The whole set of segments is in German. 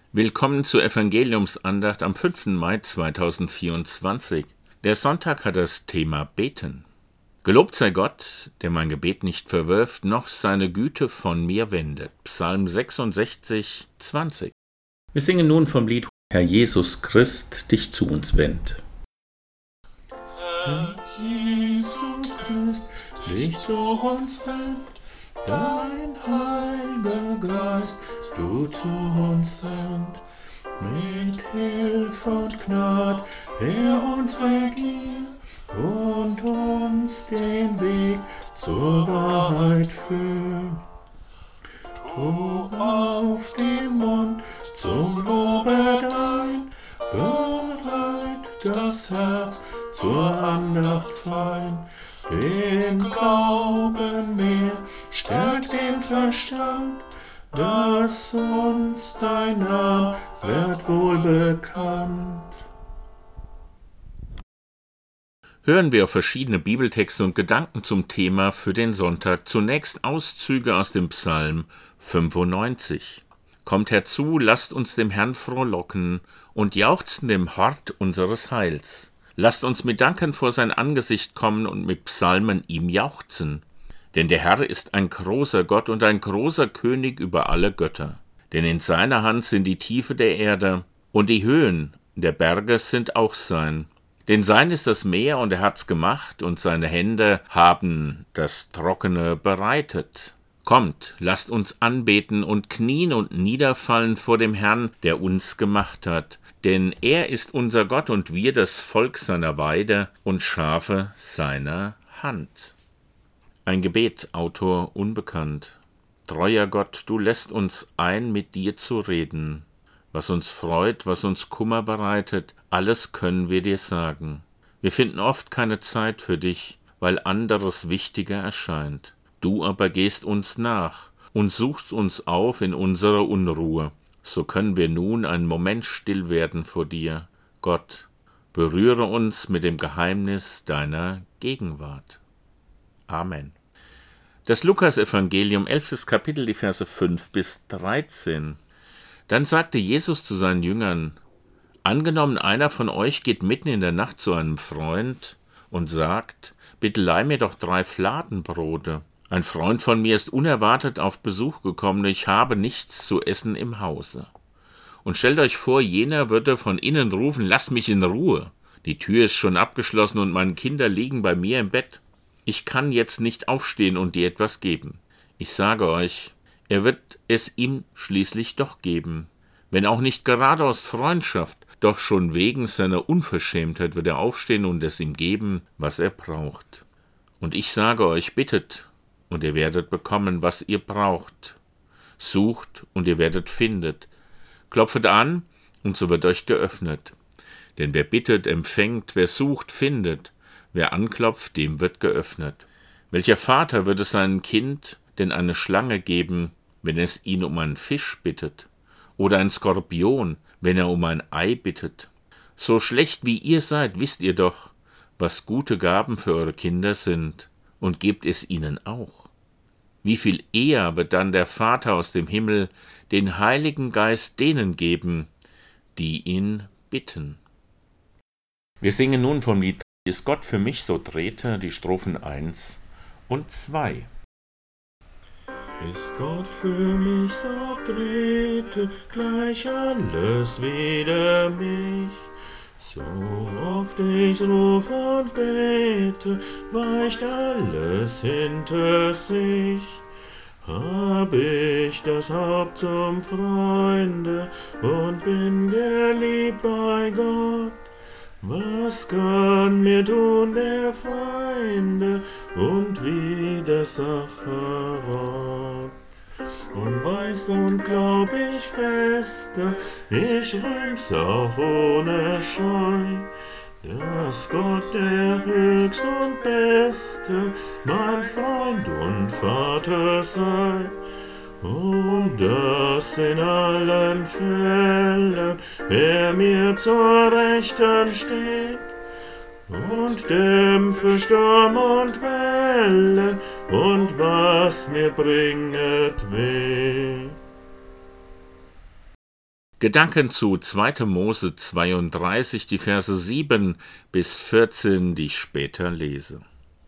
Willkommen zur Evangeliumsandacht am 5. Mai 2024. Der Sonntag hat das Thema Beten. Gelobt sei Gott, der mein Gebet nicht verwirft, noch seine Güte von mir wendet. Psalm 66, 20. Wir singen nun vom Lied Herr Jesus Christ, dich zu uns wend. Herr Jesu Christ, dich zu uns wend, dein Heiliger Geist, du zu uns send. Mit Hilfe und Gnad er uns vergier und uns den Weg zur Wahrheit führ. Tu auf dem Mund zum Lobe dein, bereit das Herz zur Andacht fein. Den Glauben mehr stärkt den Verstand, dass uns dein Name wird wohl bekannt. Hören wir auf verschiedene Bibeltexte und Gedanken zum Thema für den Sonntag. Zunächst Auszüge aus dem Psalm 95. Kommt herzu, lasst uns dem Herrn frohlocken und jauchzen dem Hort unseres Heils. Lasst uns mit Danken vor sein Angesicht kommen und mit Psalmen ihm jauchzen. Denn der Herr ist ein großer Gott und ein großer König über alle Götter. Denn in seiner Hand sind die Tiefe der Erde, und die Höhen der Berge sind auch sein. Denn sein ist das Meer, und er hat's gemacht, und seine Hände haben das Trockene bereitet. Kommt, lasst uns anbeten und knien und niederfallen vor dem Herrn, der uns gemacht hat. Denn er ist unser Gott und wir das Volk seiner Weide und Schafe seiner Hand. Ein Gebet, Autor unbekannt. Treuer Gott, du lässt uns ein, mit dir zu reden. Was uns freut, was uns Kummer bereitet, alles können wir dir sagen. Wir finden oft keine Zeit für dich, weil anderes wichtiger erscheint. Du aber gehst uns nach und suchst uns auf in unserer Unruhe. So können wir nun einen Moment still werden vor dir. Gott, berühre uns mit dem Geheimnis deiner Gegenwart. Amen. Das Lukas-Evangelium, 11. Kapitel, die Verse 5 bis 13. Dann sagte Jesus zu seinen Jüngern: Angenommen, einer von euch geht mitten in der Nacht zu einem Freund und sagt: Bitte leih mir doch 3 Fladenbrote. Ein Freund von mir ist unerwartet auf Besuch gekommen, ich habe nichts zu essen im Hause. Und stellt euch vor, jener würde von innen rufen: Lass mich in Ruhe. Die Tür ist schon abgeschlossen und meine Kinder liegen bei mir im Bett. Ich kann jetzt nicht aufstehen und dir etwas geben. Ich sage euch, er wird es ihm schließlich doch geben. Wenn auch nicht gerade aus Freundschaft, doch schon wegen seiner Unverschämtheit wird er aufstehen und es ihm geben, was er braucht. Und ich sage euch, bittet, und ihr werdet bekommen, was ihr braucht. Sucht, und ihr werdet findet. Klopfet an, und so wird euch geöffnet. Denn wer bittet, empfängt, wer sucht, findet. Wer anklopft, dem wird geöffnet. Welcher Vater würde seinem Kind denn eine Schlange geben, wenn es ihn um einen Fisch bittet? Oder ein Skorpion, wenn er um ein Ei bittet? So schlecht wie ihr seid, wisst ihr doch, was gute Gaben für eure Kinder sind, und gebt es ihnen auch. Wie viel eher wird dann der Vater aus dem Himmel den Heiligen Geist denen geben, die ihn bitten. Wir singen nun vom Lied Ist Gott für mich so trete, die Strophen 1 und 2. Ist Gott für mich so trete, gleich alles wider mich. So oft ich ruf und bete, weicht alles hinter sich. Hab ich das Haupt zum Freunde und bin geliebt bei Gott. Was kann mir tun der Feinde und Widersacher Gott? Und weiß und glaub ich fester, ich rühm's auch ohne Scheu, dass Gott der Höchst und Beste, mein Freund und Vater sei, und dass in allen Fällen er mir zur Rechten steht und dämpfe Sturm und Wellen und was mir bringet weh. Gedanken zu 2. Mose 32, die Verse 7 bis 14, die ich später lese.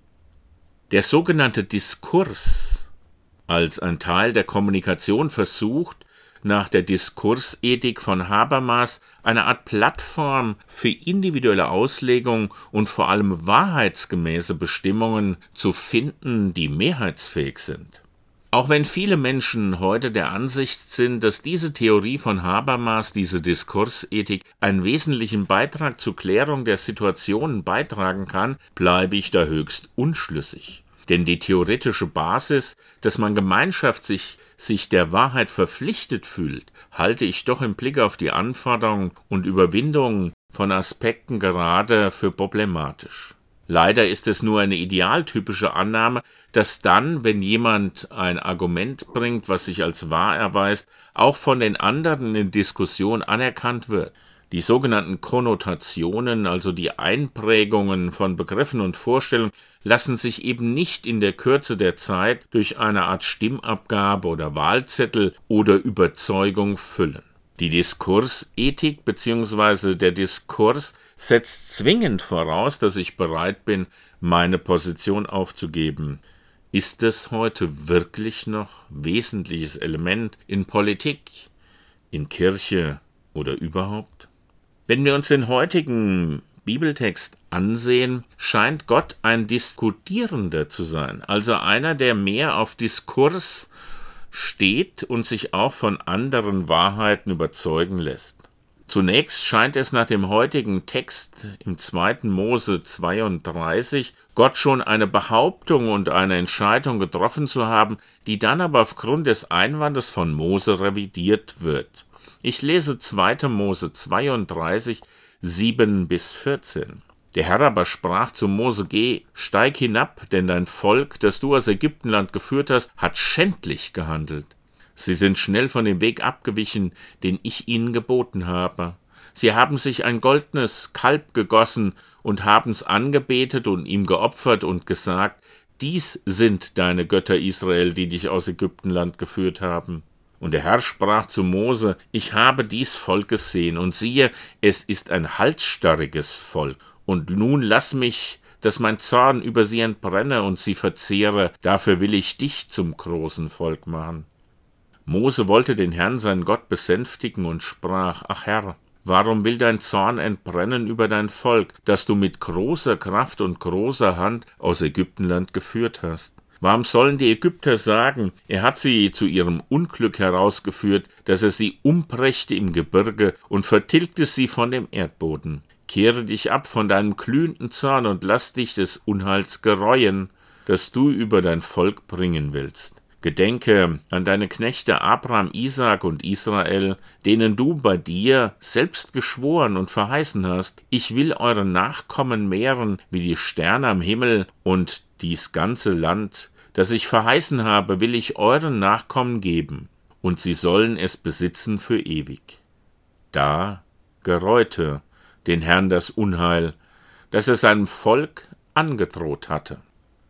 Der sogenannte Diskurs als ein Teil der Kommunikation versucht, nach der Diskursethik von Habermas eine Art Plattform für individuelle Auslegung und vor allem wahrheitsgemäße Bestimmungen zu finden, die mehrheitsfähig sind. Auch wenn viele Menschen heute der Ansicht sind, dass diese Theorie von Habermas, diese Diskursethik, einen wesentlichen Beitrag zur Klärung der Situationen beitragen kann, bleibe ich da höchst unschlüssig. Denn die theoretische Basis, dass man gemeinschaftlich sich der Wahrheit verpflichtet fühlt, halte ich doch im Blick auf die Anforderungen und Überwindungen von Aspekten gerade für problematisch. Leider ist es nur eine idealtypische Annahme, dass dann, wenn jemand ein Argument bringt, was sich als wahr erweist, auch von den anderen in Diskussion anerkannt wird. Die sogenannten Konnotationen, also die Einprägungen von Begriffen und Vorstellungen, lassen sich eben nicht in der Kürze der Zeit durch eine Art Stimmabgabe oder Wahlzettel oder Überzeugung füllen. Die Diskursethik bzw. der Diskurs setzt zwingend voraus, dass ich bereit bin, meine Position aufzugeben. Ist es heute wirklich noch wesentliches Element in Politik, in Kirche oder überhaupt? Wenn wir uns den heutigen Bibeltext ansehen, scheint Gott ein Diskutierender zu sein, also einer, der mehr auf Diskurs steht und sich auch von anderen Wahrheiten überzeugen lässt. Zunächst scheint es nach dem heutigen Text im 2. Mose 32 Gott schon eine Behauptung und eine Entscheidung getroffen zu haben, die dann aber aufgrund des Einwandes von Mose revidiert wird. Ich lese 2. Mose 32, 7 bis 14. Der Herr aber sprach zu Mose: Geh, steig hinab, denn dein Volk, das du aus Ägyptenland geführt hast, hat schändlich gehandelt. Sie sind schnell von dem Weg abgewichen, den ich ihnen geboten habe. Sie haben sich ein goldnes Kalb gegossen und haben's angebetet und ihm geopfert und gesagt: Dies sind deine Götter, Israel, die dich aus Ägyptenland geführt haben. Und der Herr sprach zu Mose: Ich habe dies Volk gesehen, und siehe, es ist ein halsstarriges Volk. Und nun lass mich, dass mein Zorn über sie entbrenne und sie verzehre, dafür will ich dich zum großen Volk machen. Mose wollte den Herrn, seinen Gott, besänftigen und sprach: Ach Herr, warum will dein Zorn entbrennen über dein Volk, das du mit großer Kraft und großer Hand aus Ägyptenland geführt hast? Warum sollen die Ägypter sagen, er hat sie zu ihrem Unglück herausgeführt, dass er sie umbrächte im Gebirge und vertilgte sie von dem Erdboden? Kehre dich ab von deinem glühenden Zorn und lass dich des Unheils gereuen, das du über dein Volk bringen willst. Gedenke an deine Knechte Abraham, Isaak und Israel, denen du bei dir selbst geschworen und verheißen hast: Ich will eure Nachkommen mehren wie die Sterne am Himmel, und dies ganze Land, das ich verheißen habe, will ich euren Nachkommen geben, und sie sollen es besitzen für ewig. Da gereute den Herrn das Unheil, das er seinem Volk angedroht hatte.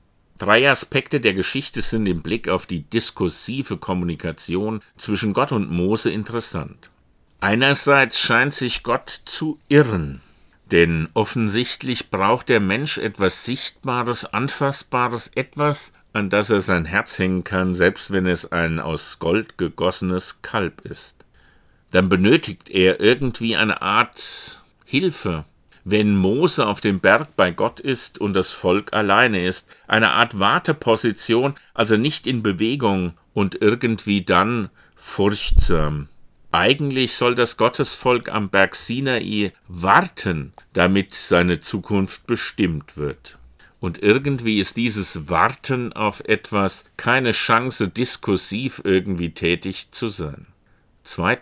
3 Aspekte der Geschichte sind im Blick auf die diskursive Kommunikation zwischen Gott und Mose interessant. Einerseits scheint sich Gott zu irren, denn offensichtlich braucht der Mensch etwas Sichtbares, Anfassbares, etwas, an das er sein Herz hängen kann, selbst wenn es ein aus Gold gegossenes Kalb ist. Dann benötigt er irgendwie eine Art Hilfe, wenn Mose auf dem Berg bei Gott ist und das Volk alleine ist, eine Art Warteposition, also nicht in Bewegung und irgendwie dann furchtsam. Eigentlich soll das Gottesvolk am Berg Sinai warten, damit seine Zukunft bestimmt wird. Und irgendwie ist dieses Warten auf etwas keine Chance, diskursiv irgendwie tätig zu sein. 2.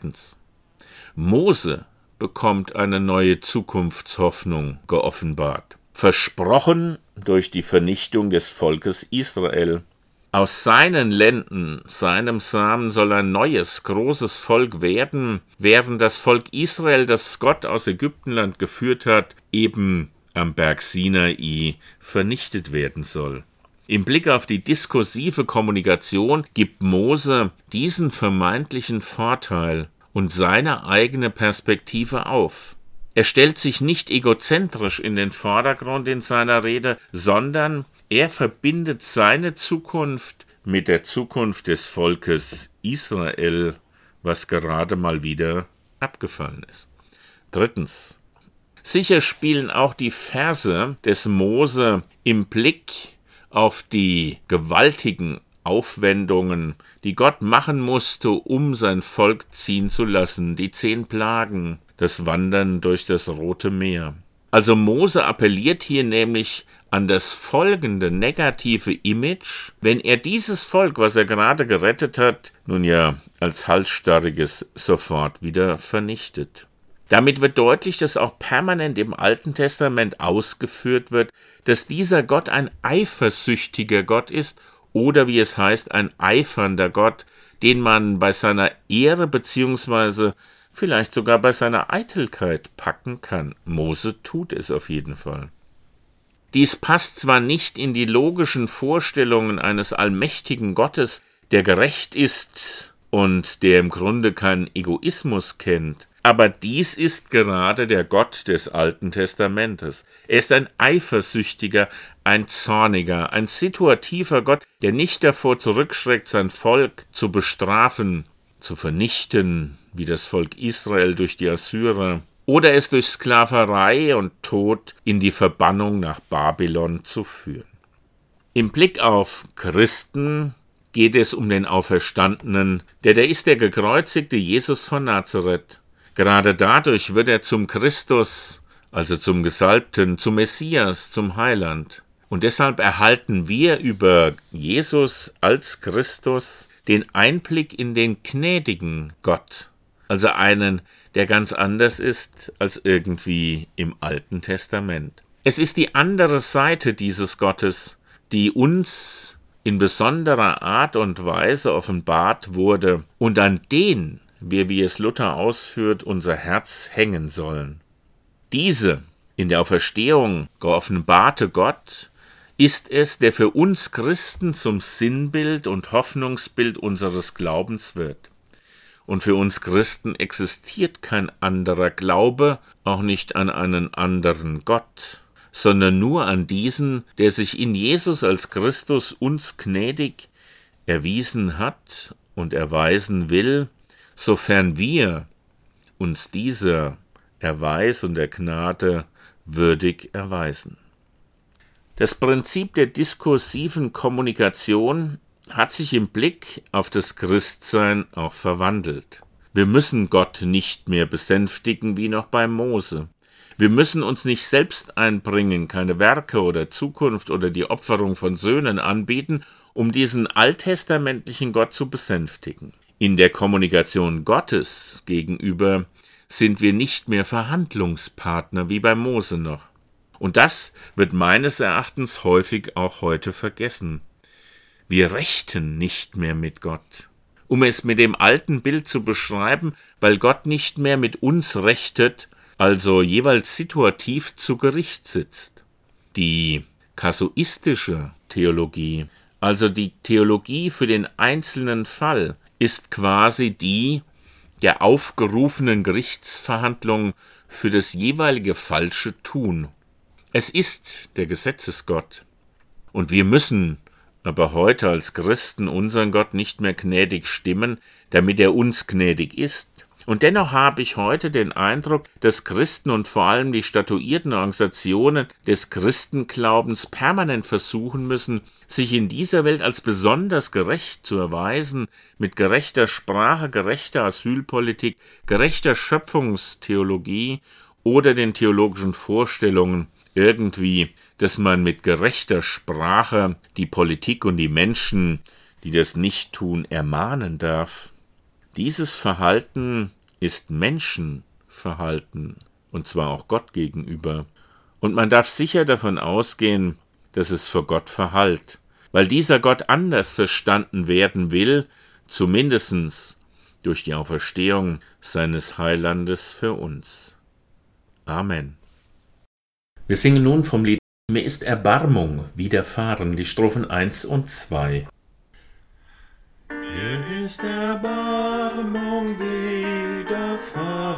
Mose bekommt eine neue Zukunftshoffnung geoffenbart, versprochen durch die Vernichtung des Volkes Israel. Aus seinen Lenden, seinem Samen soll ein neues, großes Volk werden, während das Volk Israel, das Gott aus Ägyptenland geführt hat, eben am Berg Sinai vernichtet werden soll. Im Blick auf die diskursive Kommunikation gibt Mose diesen vermeintlichen Vorteil und seine eigene Perspektive auf. Er stellt sich nicht egozentrisch in den Vordergrund in seiner Rede, sondern er verbindet seine Zukunft mit der Zukunft des Volkes Israel, was gerade mal wieder abgefallen ist. Drittens. Sicher spielen auch die Verse des Mose im Blick auf die gewaltigen Aufwendungen, die Gott machen musste, um sein Volk ziehen zu lassen, die 10 Plagen, das Wandern durch das Rote Meer. Also Mose appelliert hier nämlich an das folgende negative Image, wenn er dieses Volk, was er gerade gerettet hat, nun ja als halsstarriges sofort wieder vernichtet. Damit wird deutlich, dass auch permanent im Alten Testament ausgeführt wird, dass dieser Gott ein eifersüchtiger Gott ist oder, wie es heißt, ein eifernder Gott, den man bei seiner Ehre bzw. vielleicht sogar bei seiner Eitelkeit packen kann. Mose tut es auf jeden Fall. Dies passt zwar nicht in die logischen Vorstellungen eines allmächtigen Gottes, der gerecht ist und der im Grunde keinen Egoismus kennt, aber dies ist gerade der Gott des Alten Testamentes. Er ist ein eifersüchtiger, ein zorniger, ein situativer Gott, der nicht davor zurückschreckt, sein Volk zu bestrafen, zu vernichten, wie das Volk Israel durch die Assyrer, oder es durch Sklaverei und Tod in die Verbannung nach Babylon zu führen. Im Blick auf Christen geht es um den Auferstandenen, der ist der gekreuzigte Jesus von Nazareth. Gerade dadurch wird er zum Christus, also zum Gesalbten, zum Messias, zum Heiland. Und deshalb erhalten wir über Jesus als Christus den Einblick in den gnädigen Gott, also einen, der ganz anders ist als irgendwie im Alten Testament. Es ist die andere Seite dieses Gottes, die uns in besonderer Art und Weise offenbart wurde und an den wir, wie es Luther ausführt, unser Herz hängen sollen. Diese in der Auferstehung geoffenbarte Gott ist es, der für uns Christen zum Sinnbild und Hoffnungsbild unseres Glaubens wird. Und für uns Christen existiert kein anderer Glaube, auch nicht an einen anderen Gott, sondern nur an diesen, der sich in Jesus als Christus uns gnädig erwiesen hat und erweisen will, sofern wir uns dieser Erweis und der Gnade würdig erweisen. Das Prinzip der diskursiven Kommunikation hat sich im Blick auf das Christsein auch verwandelt. Wir müssen Gott nicht mehr besänftigen wie noch bei Mose. Wir müssen uns nicht selbst einbringen, keine Werke oder Zukunft oder die Opferung von Söhnen anbieten, um diesen alttestamentlichen Gott zu besänftigen. In der Kommunikation Gottes gegenüber sind wir nicht mehr Verhandlungspartner wie bei Mose noch. Und das wird meines Erachtens häufig auch heute vergessen. Wir rechten nicht mehr mit Gott. Um es mit dem alten Bild zu beschreiben, weil Gott nicht mehr mit uns rechtet, also jeweils situativ zu Gericht sitzt. Die kasuistische Theologie, also die Theologie für den einzelnen Fall, ist quasi die der aufgerufenen Gerichtsverhandlung für das jeweilige falsche Tun. Es ist der Gesetzesgott. Und wir müssen aber heute als Christen unseren Gott nicht mehr gnädig stimmen, damit er uns gnädig ist. Und dennoch habe ich heute den Eindruck, dass Christen und vor allem die statuierten Organisationen des Christenglaubens permanent versuchen müssen, sich in dieser Welt als besonders gerecht zu erweisen, mit gerechter Sprache, gerechter Asylpolitik, gerechter Schöpfungstheologie oder den theologischen Vorstellungen irgendwie, dass man mit gerechter Sprache die Politik und die Menschen, die das nicht tun, ermahnen darf. Dieses Verhalten ist Menschenverhalten, und zwar auch Gott gegenüber. Und man darf sicher davon ausgehen, dass es vor Gott verhallt, weil dieser Gott anders verstanden werden will, zumindest durch die Auferstehung seines Heilandes für uns. Amen. Wir singen nun vom Lied »Mir ist Erbarmung widerfahren«, die Strophen 1 und 2. Mir ist Erbarmung widerfahren,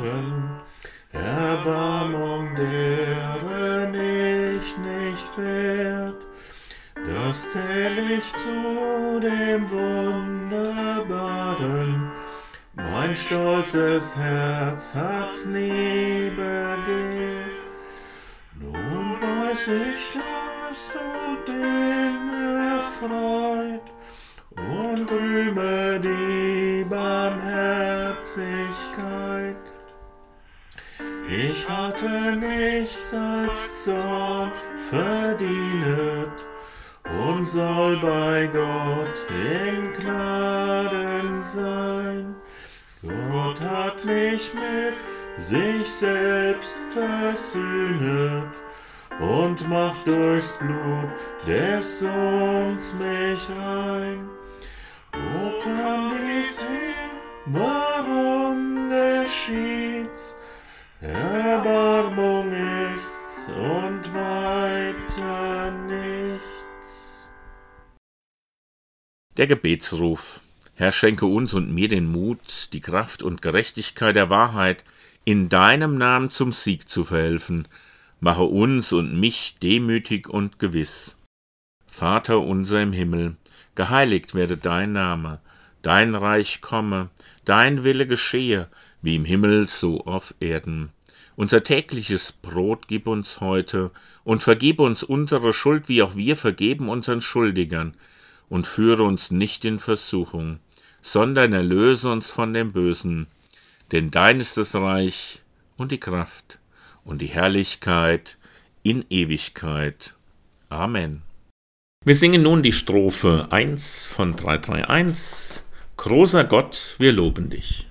Sünden, Erbarmung deren ich nicht wert. Das zähl ich zu dem Wunderbaren, mein stolzes Herz hat's nie begehrt. Nun weiß ich das und bin erfreut und rühme die Barmherzigkeit. Ich hatte nichts als Zorn verdient und soll bei Gott in Gnaden sein. Gott hat mich mit sich selbst versöhnet und macht durchs Blut des Sohns mich rein. Wo kam dies her? Warum geschieht's? Erbarmung ist's und weiter nichts. Der Gebetsruf. Herr, schenke uns und mir den Mut, die Kraft und Gerechtigkeit der Wahrheit in deinem Namen zum Sieg zu verhelfen. Mache uns und mich demütig und gewiss. Vater unser im Himmel, geheiligt werde dein Name, dein Reich komme, dein Wille geschehe, wie im Himmel so auf Erden. Unser tägliches Brot gib uns heute und vergib uns unsere Schuld, wie auch wir vergeben unseren Schuldigern. Und führe uns nicht in Versuchung, sondern erlöse uns von dem Bösen. Denn dein ist das Reich und die Kraft und die Herrlichkeit in Ewigkeit. Amen. Wir singen nun die Strophe 1 von 331. Großer Gott, wir loben dich.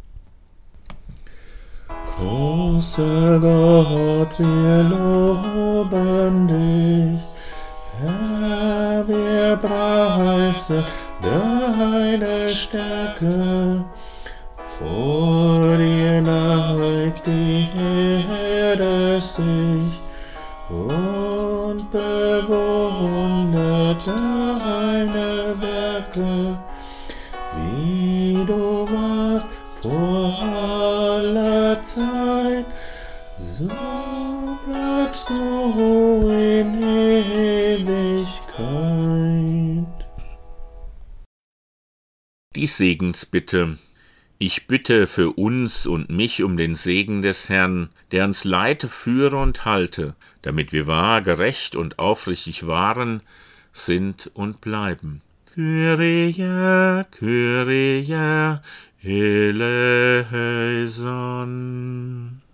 Großer Gott, wir loben dich, Herr, wir preisen deine Stärke. Vor dir neigt die Erde sich und bewundert deine Werke, wie du warst vor aller Zeit, so bleibst du in Ewigkeit. Die Segensbitte. Ich bitte für uns und mich um den Segen des Herrn, der uns leite, führe und halte, damit wir wahr, gerecht und aufrichtig waren, sind und bleiben. Kyrie, Kyrie, eleison.